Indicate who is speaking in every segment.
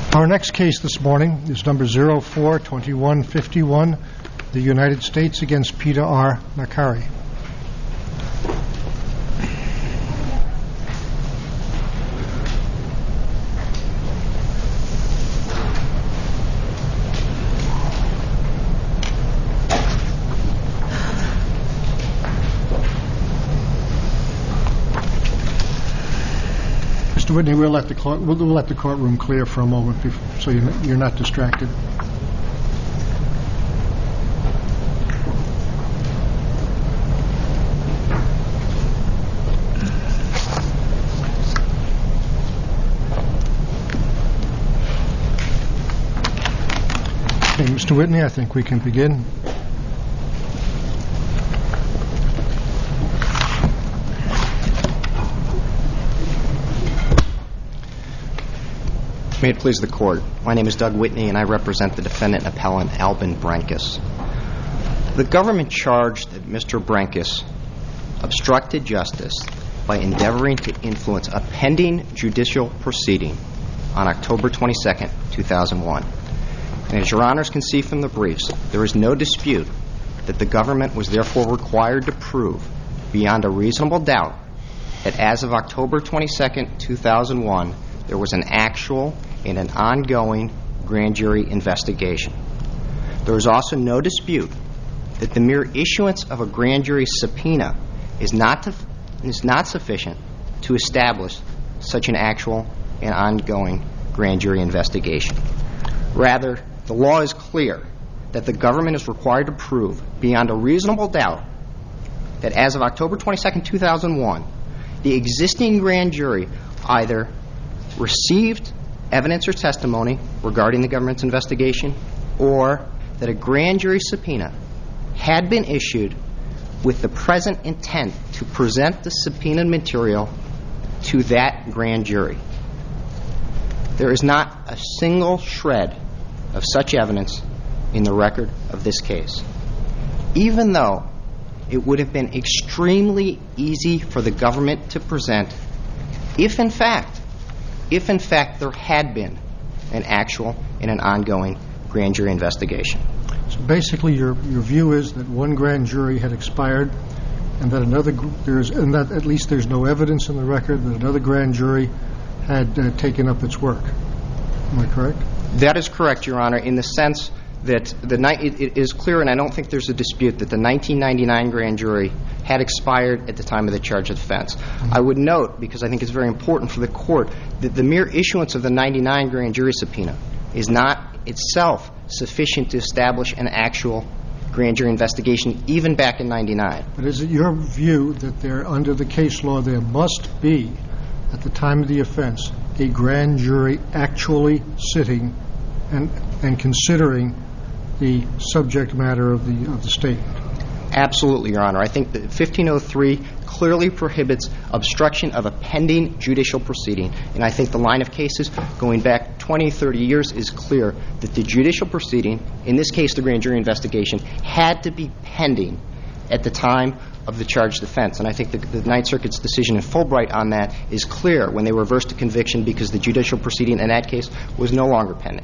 Speaker 1: Our next case this morning is number 04-2151, the United States against Peter R. Makary. Mr. Whitney, we'll let the courtroom clear for a moment so you're not distracted. Okay, Mr. Whitney, I think we can begin.
Speaker 2: May it please the Court. My name is Doug Whitney, and I represent the defendant appellant Albin Brenkus. The government charged that Mr. Brenkus obstructed justice by endeavoring to influence a pending judicial proceeding on October 22, 2001. And as Your Honors can see from the briefs, there is no dispute that the government was therefore required to prove beyond a reasonable doubt that as of October 22, 2001, there was an actual and an ongoing grand jury investigation. There is also no dispute that the mere issuance of a grand jury subpoena is not sufficient to establish such an actual and ongoing grand jury investigation. Rather, the law is clear that the government is required to prove beyond a reasonable doubt that as of October 22, 2001, the existing grand jury either received evidence or testimony regarding the government's investigation, or that a grand jury subpoena had been issued with the present intent to present the subpoenaed material to that grand jury. There is not a single shred of such evidence in the record of this case, even though it would have been extremely easy for the government to present if in fact there had been an actual and an ongoing grand jury investigation.
Speaker 1: So basically your view is that one grand jury had expired and that at least there's no evidence in the record that another grand jury had taken up its work. Am I correct?
Speaker 2: That is correct, Your Honor, in the sense that it is clear, and I don't think there's a dispute, that the 1999 grand jury had expired at the time of the charge of offense. I would note, because I think it's very important for the Court, that the mere issuance of the 99 grand jury subpoena is not itself sufficient to establish an actual grand jury investigation, even back in 99.
Speaker 1: But is it your view that under the case law there must be, at the time of the offense, a grand jury actually sitting and considering the subject matter of the statement?
Speaker 2: Absolutely, Your Honor. I think that 1503 clearly prohibits obstruction of a pending judicial proceeding, and I think the line of cases going back 20, 30 years is clear that the judicial proceeding, in this case the grand jury investigation, had to be pending at the time of the charged offense. And I think the Ninth Circuit's decision in Fulbright on that is clear when they reversed a conviction because the judicial proceeding in that case was no longer pending.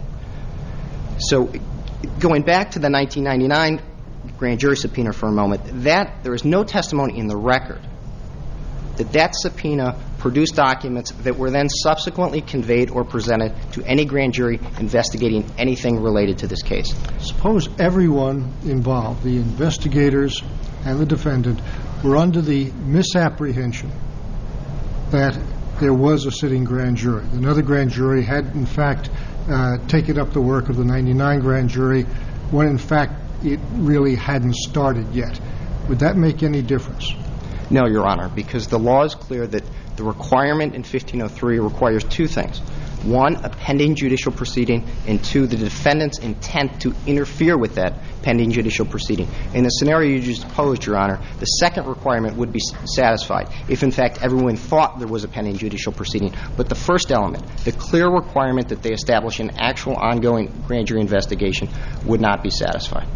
Speaker 2: So going back to the 1999 grand jury subpoena for a moment, there is no testimony in the record that subpoena produced documents that were then subsequently conveyed or presented to any grand jury investigating anything related to this case.
Speaker 1: Suppose everyone involved, the investigators and the defendant, were under the misapprehension that there was a sitting grand jury. Another grand jury had, in fact, taken up the work of the 99 grand jury when, in fact, it really hadn't started yet. Would that make any difference?
Speaker 2: No, Your Honor, because the law is clear that the requirement in 1503 requires two things. One, a pending judicial proceeding, and two, the defendant's intent to interfere with that pending judicial proceeding. In the scenario you just posed, Your Honor, the second requirement would be satisfied if, in fact, everyone thought there was a pending judicial proceeding. But the first element, the clear requirement that they establish an actual ongoing grand jury investigation, would not be satisfied.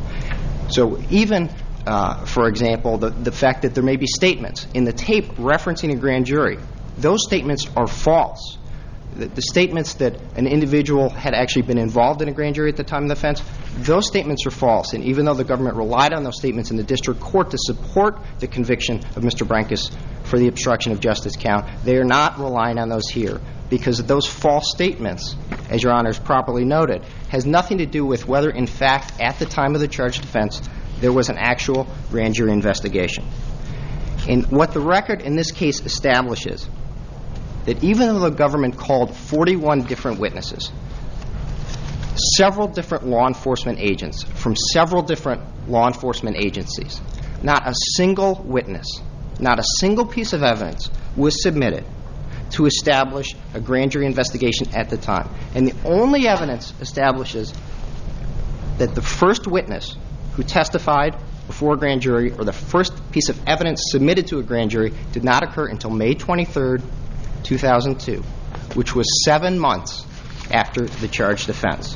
Speaker 2: So even, for example, the fact that there may be statements in the tape referencing a grand jury, those statements are false. the statements that an individual had actually been involved in a grand jury at the time of the offense, those statements are false. And even though the government relied on those statements in the district court to support the conviction of Mr. Brankus for the obstruction of justice count, they are not relying on those here, because those false statements, as Your Honors properly noted, has nothing to do with whether, in fact, at the time of the charged offense, there was an actual grand jury investigation. And what the record in this case establishes, that even though the government called 41 different witnesses, several different law enforcement agents from several different law enforcement agencies, not a single witness, not a single piece of evidence was submitted to establish a grand jury investigation at the time. And the only evidence establishes that the first witness who testified before a grand jury, or the first piece of evidence submitted to a grand jury, did not occur until May 23rd, 2002, which was 7 months after the charged offense.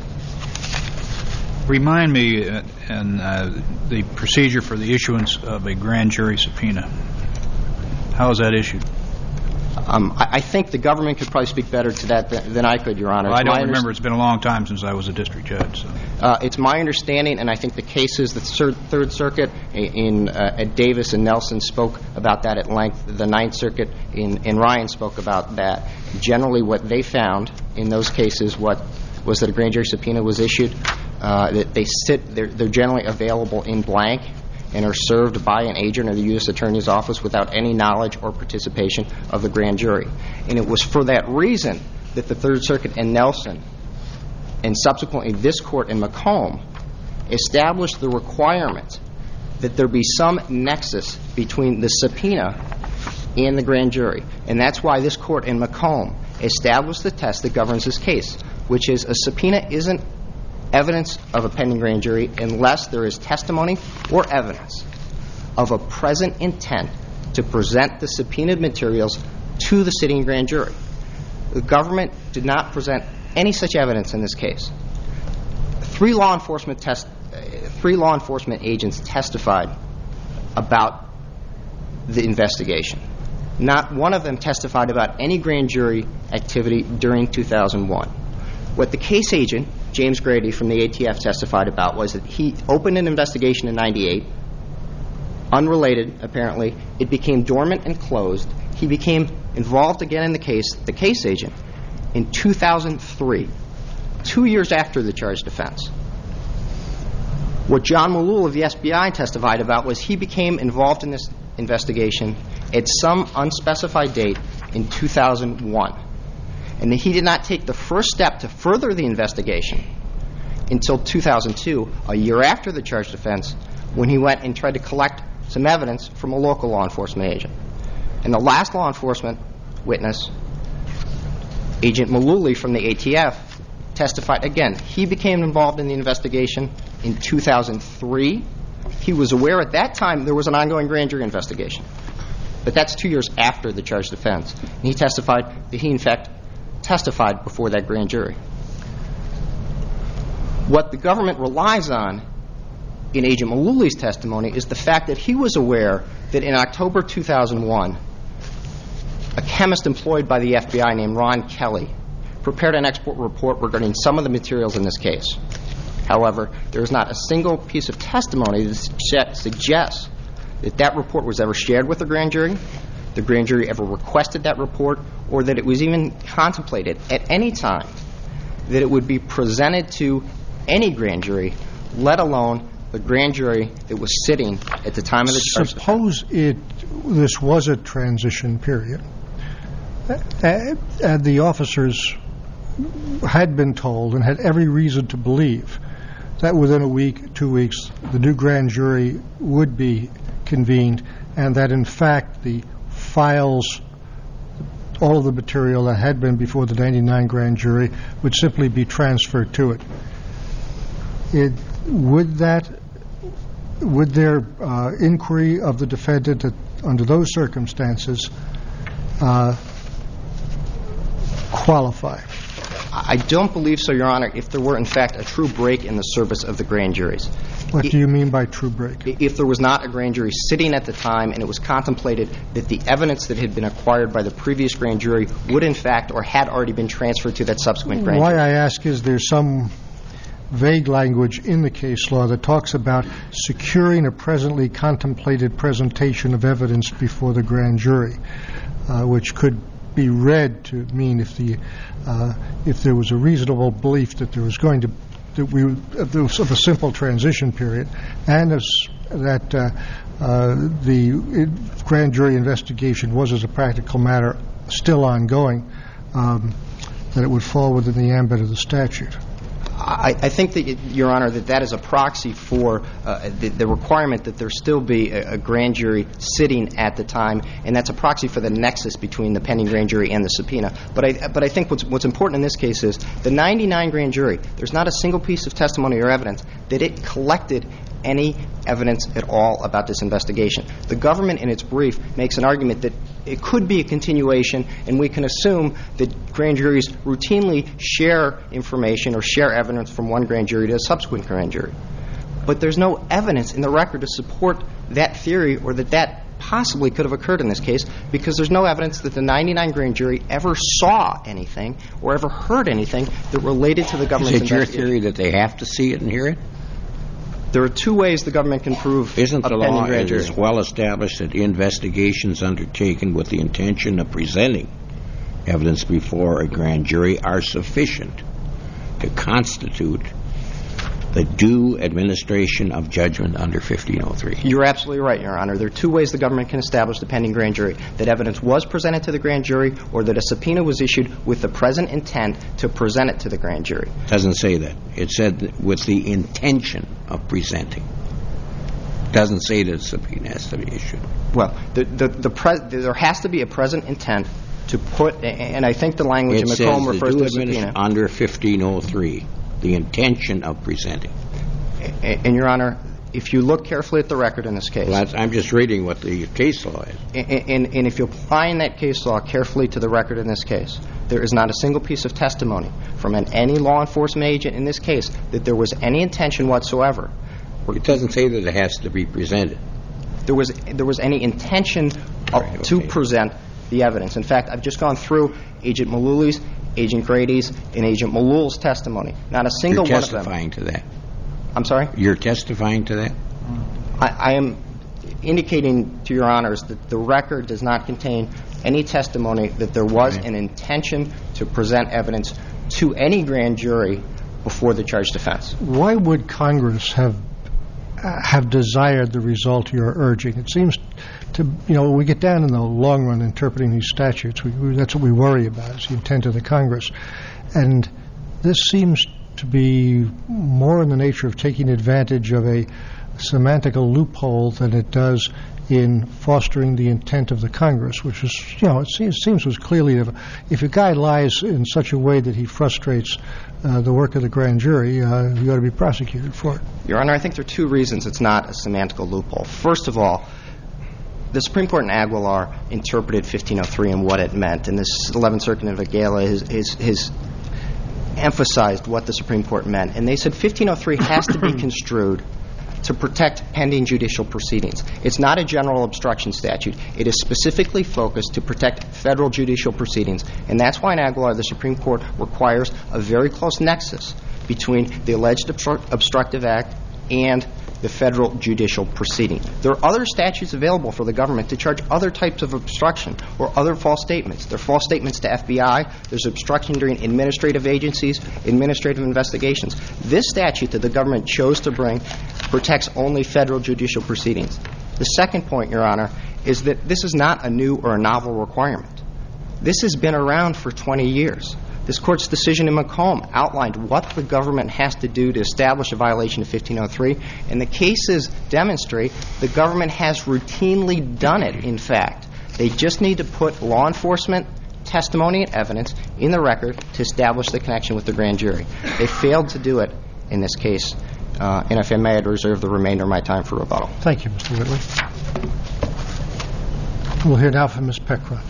Speaker 3: Remind me the procedure for the issuance of a grand jury subpoena. How is that issued?
Speaker 2: I think the government could probably speak better to that than I could, Your Honor.
Speaker 3: Well, I don't remember. It's been a long time since I was a district judge. So.
Speaker 2: It's my understanding, and I think the cases, the Third Circuit at Davis and Nelson spoke about that at length. The Ninth Circuit in Ryan spoke about that. Generally, what they found in those cases was that a grand jury subpoena was issued. They're generally available in blank and are served by an agent of the U.S. Attorney's Office without any knowledge or participation of the grand jury. And it was for that reason that the Third Circuit and Nelson, and subsequently this court in Macomb, established the requirement that there be some nexus between the subpoena and the grand jury. And that's why this court in Macomb established the test that governs this case, which is a subpoena isn't evidence of a pending grand jury unless there is testimony or evidence of a present intent to present the subpoenaed materials to the sitting grand jury. The government did not present any such evidence in this case. Three law enforcement agents testified about the investigation. Not one of them testified about any grand jury activity during 2001. What the case agent, James Grady from the ATF, testified about was that he opened an investigation in 98, unrelated apparently. It became dormant and closed. He became involved again in the case agent, in 2003, 2 years after the charged offense. What John Malul of the SBI testified about was he became involved in this investigation at some unspecified date in 2001. And that he did not take the first step to further the investigation until 2002, a year after the charged offense, when he went and tried to collect some evidence from a local law enforcement agent. And the last law enforcement witness, Agent Maluli from the ATF, testified again. He became involved in the investigation in 2003. He was aware at that time there was an ongoing grand jury investigation. But that's 2 years after the charged offense. And he testified that he, in fact, testified before that grand jury. What the government relies on in Agent Maluli's testimony is the fact that he was aware that in October 2001, a chemist employed by the FBI named Ron Kelly prepared an expert report regarding some of the materials in this case. However, there is not a single piece of testimony that suggests that that report was ever shared with the grand jury ever requested that report, or that it was even contemplated at any time that it would be presented to any grand jury, let alone the grand jury that was sitting at the time of the charge.
Speaker 1: Suppose this was a transition period, and the officers had been told and had every reason to believe that within a week, 2 weeks, the new grand jury would be convened, and that in fact the files, all of the material that had been before the 99 grand jury would simply be transferred to it. Would their inquiry of the defendant under those circumstances qualify?
Speaker 2: I don't believe so, Your Honor, if there were, in fact, a true break in the service of the grand juries.
Speaker 1: What do you mean by true break?
Speaker 2: If there was not a grand jury sitting at the time and it was contemplated that the evidence that had been acquired by the previous grand jury would in fact or had already been transferred to that subsequent grand jury.
Speaker 1: Why I ask is there's some vague language in the case law that talks about securing a presently contemplated presentation of evidence before the grand jury, which could be read to mean if there was a reasonable belief that there was going to there was a simple transition period, and that the grand jury investigation was, as a practical matter, still ongoing, that it would fall within the ambit of the statute.
Speaker 2: I think that, Your Honor, that is a proxy for the requirement that there still be a grand jury sitting at the time, and that's a proxy for the nexus between the pending grand jury and the subpoena. But I think what's important in this case is the 99 grand jury, there's not a single piece of testimony or evidence that it collected any evidence at all about this investigation. The government, in its brief, makes an argument that it could be a continuation, and we can assume that grand juries routinely share information or share evidence from one grand jury to a subsequent grand jury. But there's no evidence in the record to support that theory or that possibly could have occurred in this case, because there's no evidence that the 99 grand jury ever saw anything or ever heard anything that related to the government's investigation.
Speaker 4: Is it your theory that they have to see it and hear it?
Speaker 2: There are two ways the government can prove
Speaker 4: Isn't
Speaker 2: a
Speaker 4: the
Speaker 2: pending
Speaker 4: law
Speaker 2: grand jury.
Speaker 4: is well established that investigations undertaken with the intention of presenting evidence before a grand jury are sufficient to constitute the due administration of judgment under 1503?
Speaker 2: You're absolutely right, Your Honor. There are two ways the government can establish the pending grand jury: that evidence was presented to the grand jury, or that a subpoena was issued with the present intent to present it to the grand jury.
Speaker 4: It doesn't say that. It said with the intention of presenting. It doesn't say that a subpoena has to be issued.
Speaker 2: Well, there has to be a present intent to put, and I think the language in McComb refers to a subpoena.
Speaker 4: Under 1503, the intention of presenting.
Speaker 2: And, Your Honor, if you look carefully at the record in this case.
Speaker 4: Well, I'm just reading what the case law is.
Speaker 2: And if you apply that case law carefully to the record in this case, there is not a single piece of testimony from any law enforcement agent in this case that there was any intention whatsoever.
Speaker 4: It doesn't say that it has to be presented.
Speaker 2: There was any intention to present the evidence. In fact, I've just gone through Agent Malouly's, Agent Grady's, and Agent Malul's testimony. Not a single one of them.
Speaker 4: You're testifying to that.
Speaker 2: I'm sorry?
Speaker 4: You're testifying to that?
Speaker 2: I am indicating to Your Honors that the record does not contain any testimony that there was an intention to present evidence to any grand jury before the charged offense.
Speaker 1: Why would Congress have desired the result you're urging? It seems to, when we get down in the long run interpreting these statutes, that's what we worry about, is the intent of the Congress. And this seems to be more in the nature of taking advantage of a semantical loophole than it does in fostering the intent of the Congress, which is, it seems was clearly, if a guy lies in such a way that he frustrates the work of the grand jury, he ought to be prosecuted for it.
Speaker 2: Your Honor, I think there are two reasons it's not a semantical loophole. First of all, the Supreme Court in Aguilar interpreted 1503 and what it meant, and this 11th Circuit in Vigala has emphasized what the Supreme Court meant. And they said 1503 has to be construed to protect pending judicial proceedings. It's not a general obstruction statute. It is specifically focused to protect federal judicial proceedings. And that's why in Aguilar the Supreme Court requires a very close nexus between the alleged obstructive act and the federal judicial proceeding. There are other statutes available for the government to charge other types of obstruction or other false statements. There are false statements to FBI. There's obstruction during administrative agencies, administrative investigations. This statute that the government chose to bring protects only federal judicial proceedings. The second point, Your Honor, is that this is not a new or a novel requirement. This has been around for 20 years. This Court's decision in McComb outlined what the government has to do to establish a violation of 1503, and the cases demonstrate the government has routinely done it, in fact. They just need to put law enforcement testimony and evidence in the record to establish the connection with the grand jury. They failed to do it in this case, and if I may, I'd reserve the remainder of my time for rebuttal.
Speaker 1: Thank you, Mr. Whitley. We'll hear now from Ms. Peckroth.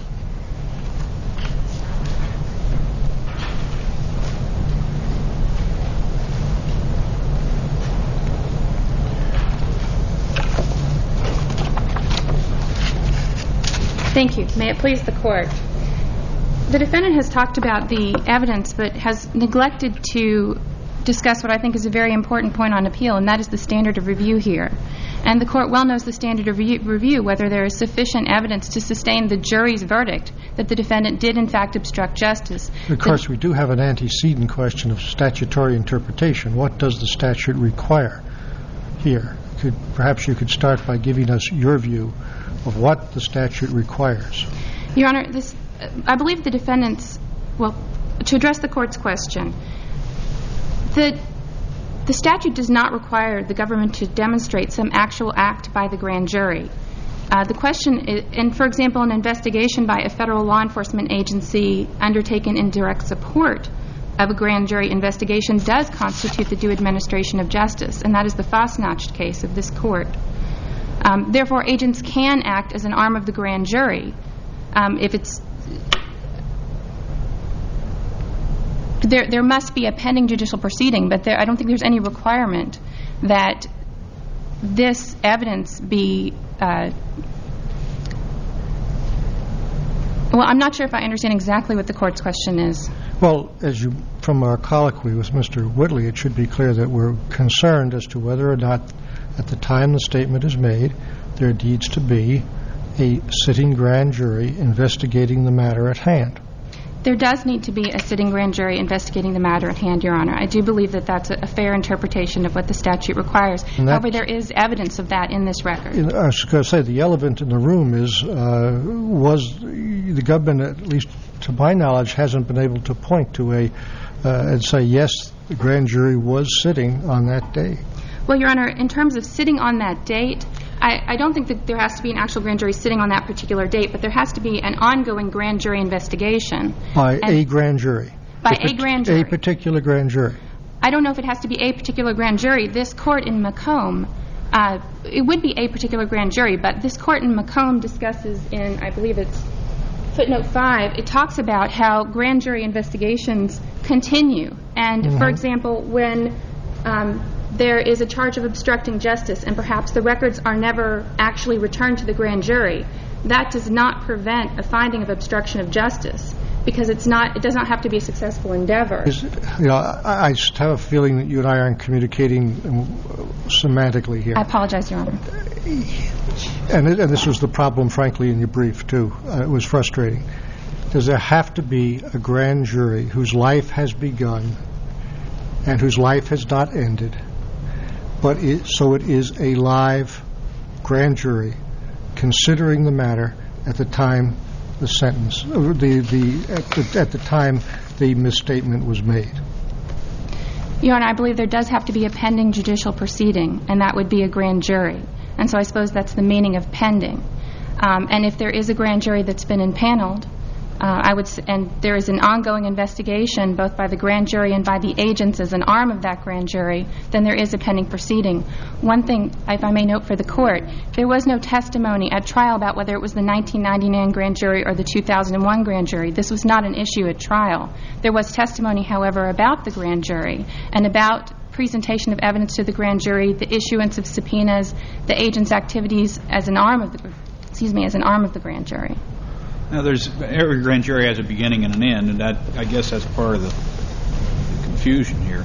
Speaker 5: Thank you. May it please the Court. The defendant has talked about the evidence but has neglected to discuss what I think is a very important point on appeal, and that is the standard of review here. And the Court well knows the standard of review, whether there is sufficient evidence to sustain the jury's verdict that the defendant did in fact obstruct justice.
Speaker 1: Of course, we do have an antecedent question of statutory interpretation. What does the statute require here? Perhaps you could start by giving us your view of what the statute requires.
Speaker 5: Your Honor, I believe the defendant's, well, to address the Court's question, the statute does not require the government to demonstrate some actual act by the grand jury. The question is, and for example, an investigation by a federal law enforcement agency undertaken in direct support of a grand jury investigation does constitute the due administration of justice, and that is the Fosnach case of this Court. Therefore, agents can act as an arm of the grand jury if it's there must be a pending judicial proceeding, but I don't think there's any requirement that this evidence be well, I'm not sure if I understand exactly what the Court's question is.
Speaker 1: Well, from our colloquy with Mr. Whitley, it should be clear that we're concerned as to whether or not at the time the statement is made there needs to be a sitting grand jury investigating the matter at hand.
Speaker 5: There does need to be a sitting grand jury investigating the matter at hand, Your Honor. I do believe that that's a fair interpretation of what the statute requires. However, there is evidence of that in this record.
Speaker 1: I was going to say the elephant in the room is was the government, at least to my knowledge, hasn't been able to point to and say, yes, the grand jury was sitting on that day.
Speaker 5: Well, Your Honor, in terms of sitting on that date, I don't think that there has to be an actual grand jury sitting on that particular date, but there has to be an ongoing grand jury investigation.
Speaker 1: By a grand jury?
Speaker 5: By a grand jury.
Speaker 1: A particular grand jury?
Speaker 5: I don't know if it has to be a particular grand jury. This Court in Macomb, it would be a particular grand jury, but this Court in Macomb discusses in, I believe it's footnote 5, it talks about how grand jury investigations continue. And, for example, when there is a charge of obstructing justice and perhaps the records are never actually returned to the grand jury, that does not prevent a finding of obstruction of justice because it does not have to be a successful endeavor.
Speaker 1: I have a feeling that you and I aren't communicating semantically here.
Speaker 5: I apologize, Your Honor.
Speaker 1: And this was the problem, frankly, in your brief, too. It was frustrating. Does there have to be a grand jury whose life has begun and whose life has not ended, so it is a live grand jury considering the matter at the time the sentence, at the time the misstatement was made?
Speaker 5: Your Honor, I believe there does have to be a pending judicial proceeding, and that would be a grand jury. And so I suppose that's the meaning of pending. And if there is a grand jury that's been impaneled, and there is an ongoing investigation both by the grand jury and by the agents as an arm of that grand jury, then there is a pending proceeding. One thing, if I may note for the Court, there was no testimony at trial about whether it was the 1999 grand jury or the 2001 grand jury. This was not an issue at trial. There was testimony, however, about the grand jury and about presentation of evidence to the grand jury, the issuance of subpoenas, the agent's activities as an arm of the grand jury.
Speaker 3: Now, every grand jury has a beginning and an end, and that, I guess, that's part of the confusion here.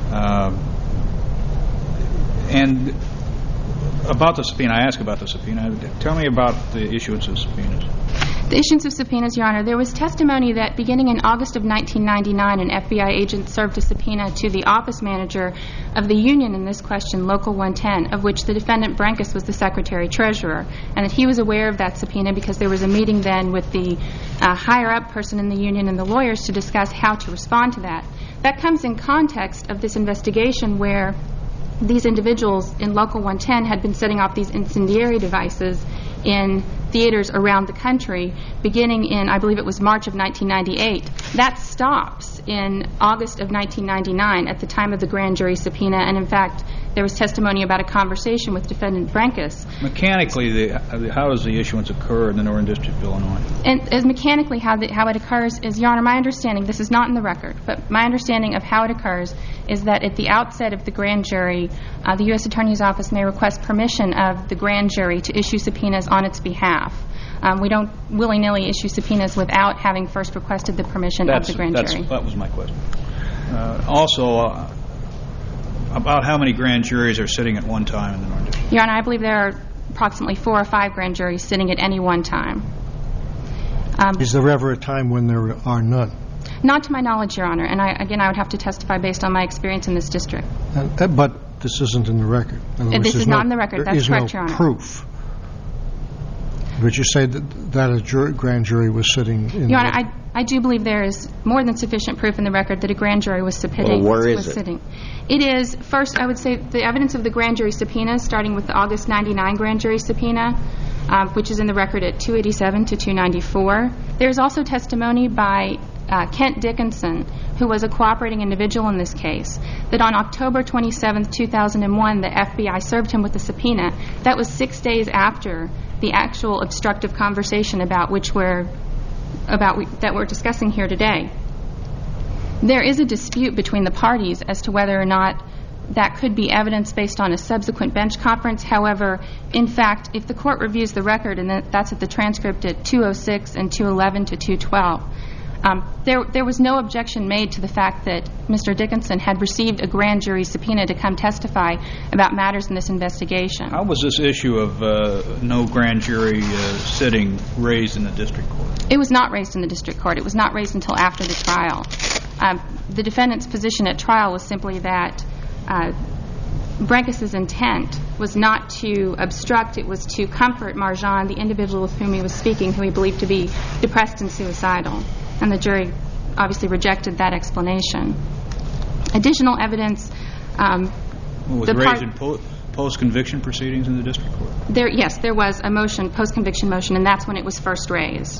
Speaker 3: And about the subpoena, I asked about the subpoena. Tell me about the issuance of subpoenas.
Speaker 5: The issuance of subpoenas, Your Honor, there was testimony that beginning in August of 1999, an FBI agent served a subpoena to the office manager of the union in this question, Local 110, of which the defendant, Brankus, was the secretary-treasurer, and that he was aware of that subpoena because there was a meeting then with the higher-up person in the union and the lawyers to discuss how to respond to that. That comes in context of this investigation where these individuals in Local 110 had been setting off these incendiary devices in theaters around the country beginning in, I believe it was March of 1998. That stops in August of 1999 at the time of the grand jury subpoena, and in fact there was testimony about a conversation with defendant Brankus.
Speaker 3: Mechanically, how does the issuance occur in the Northern District of Illinois?
Speaker 5: And as mechanically how it occurs is, Your Honor, my understanding, this is not in the record, but my understanding of how it occurs is that at the outset of the grand jury, the U.S. Attorney's Office may request permission of the grand jury to issue subpoenas on its behalf. We don't willy-nilly issue subpoenas without having first requested the permission of the grand jury.
Speaker 3: That was my question. Also, about how many grand juries are sitting at one time in the Northern District?
Speaker 5: Your Honor, I believe there are approximately 4 or 5 grand juries sitting at any one time.
Speaker 1: Is there ever a time when there are none?
Speaker 5: Not to my knowledge, Your Honor, and I would have to testify based on my experience in this district.
Speaker 1: But this isn't in the record.
Speaker 5: This is not in the record. That's correct, Your Honor.
Speaker 1: There is no proof. But you say that a grand jury was sitting in
Speaker 5: Your Honor, I do believe there is more than sufficient proof in the record that a grand jury was sitting.
Speaker 4: Well, where is it?
Speaker 5: It is, first, I would say the evidence of the grand jury subpoena, starting with the August 99 grand jury subpoena, which is in the record at 287 to 294. There's also testimony by Kent Dickinson, who was a cooperating individual in this case, that on October 27, 2001, the FBI served him with a subpoena. That was 6 days after the actual obstructive conversation that we're discussing here today. There is a dispute between the parties as to whether or not that could be evidence based on a subsequent bench conference. However, in fact, if the court reviews the record, and that's at the transcript at 206 and 211 to 212, there was no objection made to the fact that Mr. Dickinson had received a grand jury subpoena to come testify about matters in this investigation.
Speaker 3: How was this issue of no grand jury sitting raised in the district court?
Speaker 5: It was not raised in the district court. It was not raised until after the trial. The defendant's position at trial was simply that Brankis' intent was not to obstruct, it was to comfort Marjan, the individual with whom he was speaking, who he believed to be depressed and suicidal. And the jury obviously rejected that explanation. Additional evidence...
Speaker 3: was raised in post-conviction proceedings in the district court?
Speaker 5: Yes, there was a motion, post-conviction motion, and that's when it was first raised.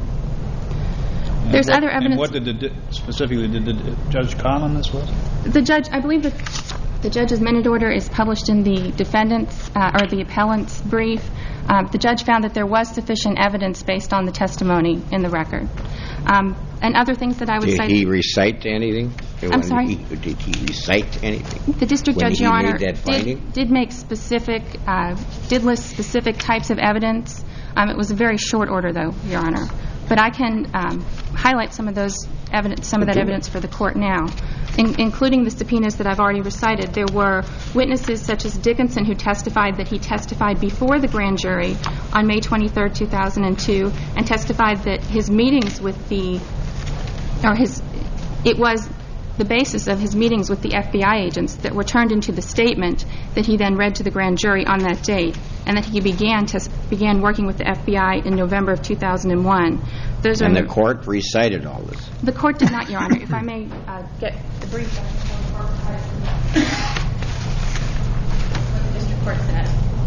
Speaker 5: There's other evidence...
Speaker 3: And what did the judge comment on this was?
Speaker 5: The judge, I believe that the judge's minute order is published in the defendant's or the appellant's brief. The judge found that there was sufficient evidence based on the testimony in the record. And other things that I would say...
Speaker 4: Did he recite anything?
Speaker 5: I'm sorry?
Speaker 4: Did he recite anything?
Speaker 5: The district judge, Your Honor,
Speaker 4: did
Speaker 5: make specific, did list specific types of evidence. It was a very short order, though, Your Honor. But I can highlight some of those evidence, some of that evidence for the court now, including the subpoenas that I've already recited. There were witnesses such as Dickinson, who testified that he testified before the grand jury on May 23, 2002, and testified that his meetings with it was the basis of his meetings with the FBI agents that were turned into the statement that he then read to the grand jury on that date, and that he began working with the FBI in November of 2001.
Speaker 4: And the court recited all this?
Speaker 5: The court did not, Your Honor. If I may get the brief what the district court said.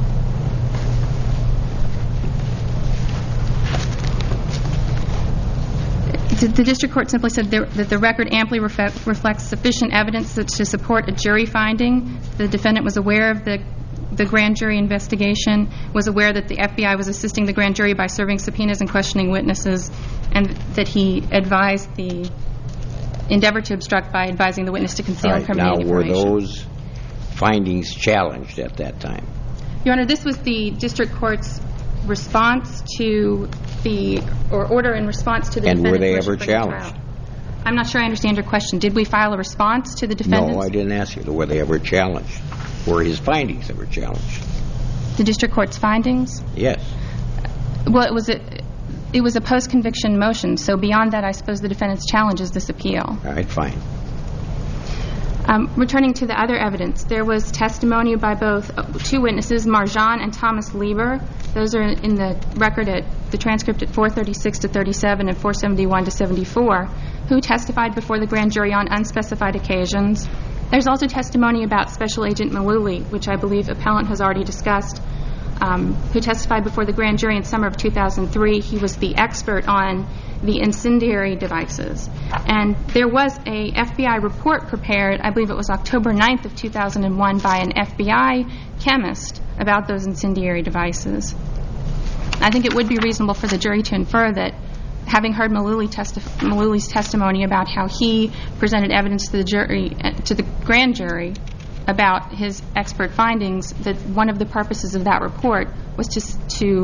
Speaker 5: The district court simply said that the record amply reflects sufficient evidence to support a jury finding. The defendant was aware of the grand jury investigation, was aware that the FBI was assisting the grand jury by serving subpoenas and questioning witnesses, and that he advised the endeavor to obstruct by advising the witness to conceal incriminating information.
Speaker 4: Now, were those findings challenged at that time?
Speaker 5: Your Honor, this was the district court's response to order in response to the defendant's...
Speaker 4: And were they ever challenged?
Speaker 5: I'm not sure I understand your question. Did we file a response to the defendant's...
Speaker 4: No, I didn't ask you. Were they ever challenged? Were his findings ever challenged?
Speaker 5: The district court's findings?
Speaker 4: Yes.
Speaker 5: Well, it was a post-conviction motion, so beyond that, I suppose the defendant's challenge is this appeal.
Speaker 4: All right, fine.
Speaker 5: Returning to the other evidence, there was testimony by both two witnesses, Marjan and Thomas Lieber. Those are in the record at the transcript at 436 to 37 and 471 to 74, who testified before the grand jury on unspecified occasions. There's also testimony about Special Agent Malooly, which I believe appellant has already discussed, who testified before the grand jury in summer of 2003. He was the expert on the incendiary devices. And there was a FBI report prepared, I believe it was October 9th of 2001, by an FBI chemist about those incendiary devices. I think it would be reasonable for the jury to infer that, having heard Malooly's testimony about how he presented evidence to the grand jury about his expert findings, that one of the purposes of that report was just to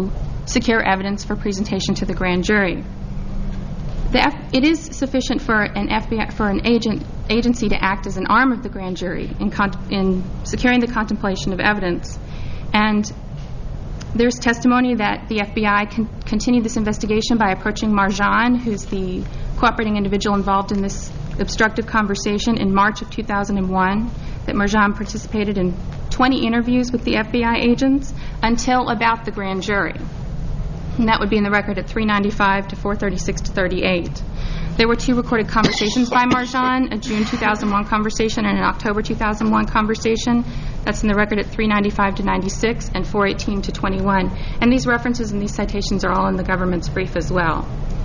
Speaker 5: secure evidence for presentation to the grand jury. It is sufficient for an FBI, for an agency to act as an arm of the grand jury in securing the contemplation of evidence. And there's testimony that the FBI continued this investigation by approaching Marjan, who's the cooperating individual involved in this obstructive conversation, in March of 2001, that Marjan participated in 20 interviews with the FBI agents until about the grand jury. And that would be in the record at 395 to 436 to 38. There were 2 recorded conversations by Marjan, a June 2001 conversation and an October 2001 conversation. That's in the record at 395 to 96 and 418 to 21. And these references and these citations are all in the government's brief as well.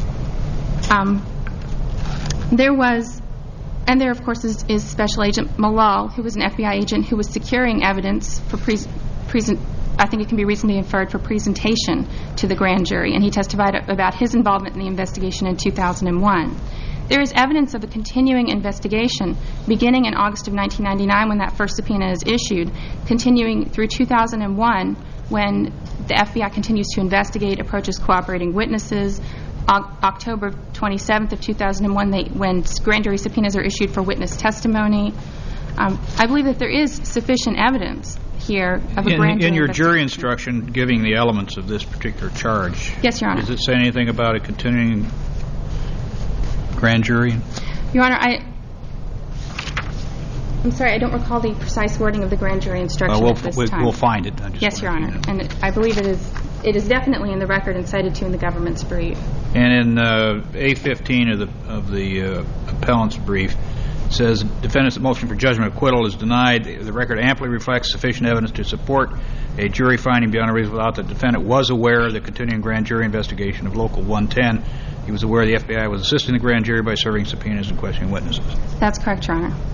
Speaker 5: There, of course, is Special Agent Malal, who was an FBI agent who was securing evidence for I think it can be reasonably inferred for presentation to the grand jury, and he testified about his involvement in the investigation in 2001. There is evidence of a continuing investigation beginning in August of 1999 when that first subpoena is issued, continuing through 2001 when the FBI continues to investigate, approaches cooperating witnesses. October 27th of 2001, when grand jury subpoenas are issued for witness testimony. I believe that there is sufficient evidence here of a grand jury
Speaker 3: in your jury instruction giving the elements of this particular charge.
Speaker 5: Yes, Your Honor.
Speaker 3: Does it say anything about a continuing grand jury?
Speaker 5: Your Honor, I'm sorry, I don't recall the precise wording of the grand jury instruction at this time.
Speaker 3: We'll find it.
Speaker 5: Yes, Your Honor. And I believe it is definitely in the record and cited to in the government's brief.
Speaker 3: And in A15 of the appellant's brief, it says, defendant's motion for judgment of acquittal is denied. The record amply reflects sufficient evidence to support a jury finding beyond a reasonable doubt that the defendant was aware of the continuing grand jury investigation of Local 110. He was aware the FBI was assisting the grand jury by serving subpoenas and questioning witnesses.
Speaker 5: That's correct, Your Honor.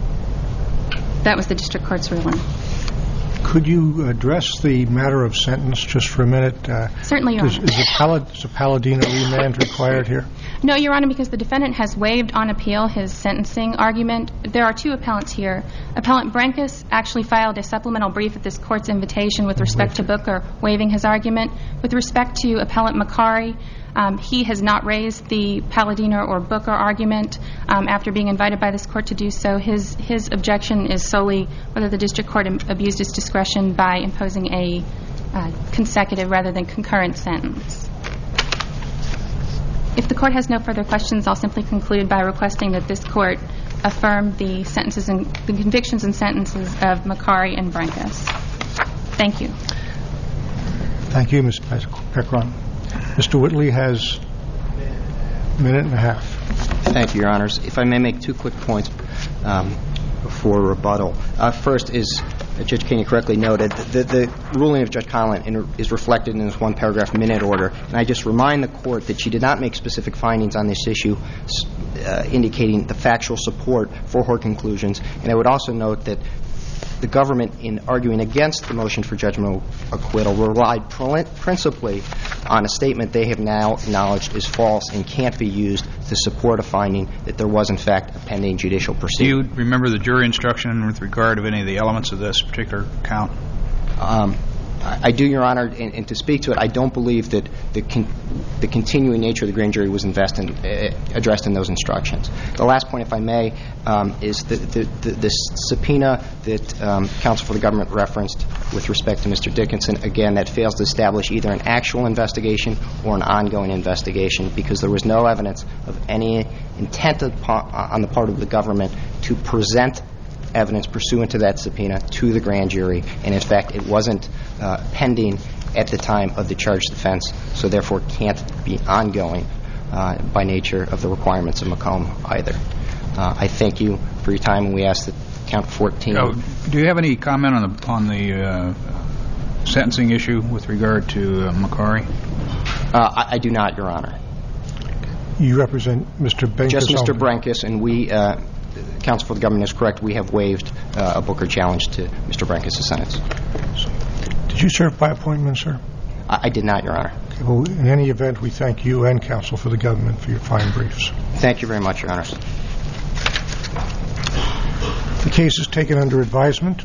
Speaker 5: That was the district court's ruling.
Speaker 1: Could you address the matter of sentence just for a minute?
Speaker 5: Certainly, Your Honor.
Speaker 1: Is a Palladino remand required here?
Speaker 5: No, Your Honor, because the defendant has waived on appeal his sentencing argument. There are 2 appellants here. Appellant Brenkus actually filed a supplemental brief at this court's invitation with respect to Booker waiving his argument. With respect to Appellant Makari, he has not raised the Palladino or Booker argument after being invited by this court to do so. His objection is solely whether the district court abused its discretion by imposing a consecutive rather than concurrent sentence. If the court has no further questions, I'll simply conclude by requesting that this court affirm the sentences and the convictions and sentences of Makari and Brenkus. Thank you.
Speaker 1: Thank you, Ms. Pekron. Mr. Whitley has a minute and a half.
Speaker 2: Thank you, Your Honors. If I may make 2 quick points before rebuttal. First is, as Judge Kenney correctly noted, the ruling of Judge Conlon is reflected in this 1-paragraph minute order. And I just remind the court that she did not make specific findings on this issue indicating the factual support for her conclusions. And I would also note that the government, in arguing against the motion for judgment of acquittal, relied principally on a statement they have now acknowledged is false and can't be used to support a finding that there was, in fact, a pending judicial proceeding.
Speaker 3: Do you remember the jury instruction with regard to any of the elements of this particular count?
Speaker 2: I do, Your Honor, and to speak to it, I don't believe that the continuing nature of the grand jury was addressed in those instructions. The last point, if I may, is the subpoena that counsel for the government referenced with respect to Mr. Dickinson. Again, that fails to establish either an actual investigation or an ongoing investigation because there was no evidence of any intent on the part of the government to present evidence pursuant to that subpoena to the grand jury, and in fact it wasn't pending at the time of the charged offense, so therefore can't be ongoing by nature of the requirements of Macomb either. I thank you for your time, and we ask that count 14.
Speaker 3: Do you have any comment on the sentencing issue with regard to Makari?
Speaker 2: I do not, Your Honor.
Speaker 1: You represent Mr. Brenkus?
Speaker 2: Just Mr. Brenkus, and we, counsel for the government is correct, we have waived a Booker challenge to Mr. Brenkus' sentence.
Speaker 1: Did you serve by appointment, sir?
Speaker 2: I did not, Your Honor.
Speaker 1: Okay, well, in any event, we thank you and counsel for the government for your fine briefs.
Speaker 2: Thank you very much, Your Honors.
Speaker 1: The case is taken under advisement.